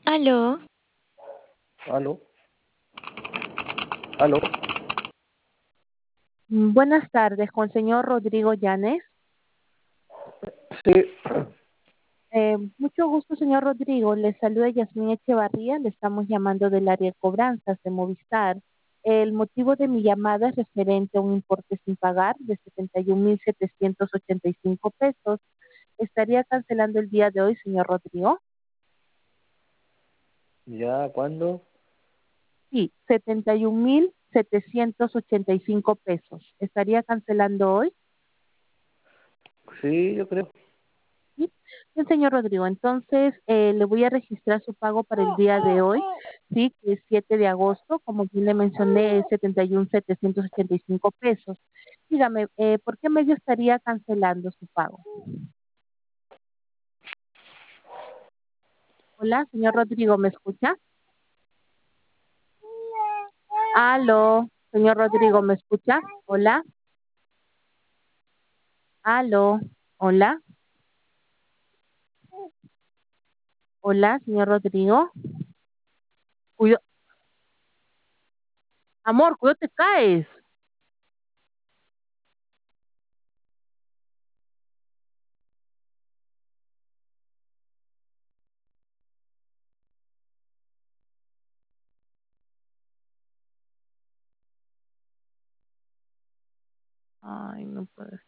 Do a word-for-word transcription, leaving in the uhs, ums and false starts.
Aló, Aló, aló, Mm, Buenas tardes, con señor Rodrigo Llanes. sí, Eh, mucho gusto, señor Rodrigo. Le saluda Yasmín Echevarría. Le estamos llamando del área de cobranzas de Movistar. El motivo de mi llamada es referente a un importe sin pagar de setenta y un mil setecientos ochenta y cinco pesos. ¿Estaría cancelando el día de hoy, señor Rodrigo? ya, ¿cuándo? Sí, setenta y un mil setecientos ochenta y cinco pesos. ¿Estaría cancelando hoy? Sí, yo creo. Sí. Bien, señor Rodrigo, entonces eh, le voy a registrar su pago para el día de hoy, sí, que es siete de agosto, como bien le mencioné, es setenta y un mil setecientos ochenta y cinco pesos. Dígame, eh, ¿por qué medio estaría cancelando su pago? Hola, señor Rodrigo, ¿me escucha? Aló, señor Rodrigo, ¿me escucha? Hola, aló, hola, hola, señor Rodrigo. Cuido, amor, cuidado, te caes. Ay, no puede ser.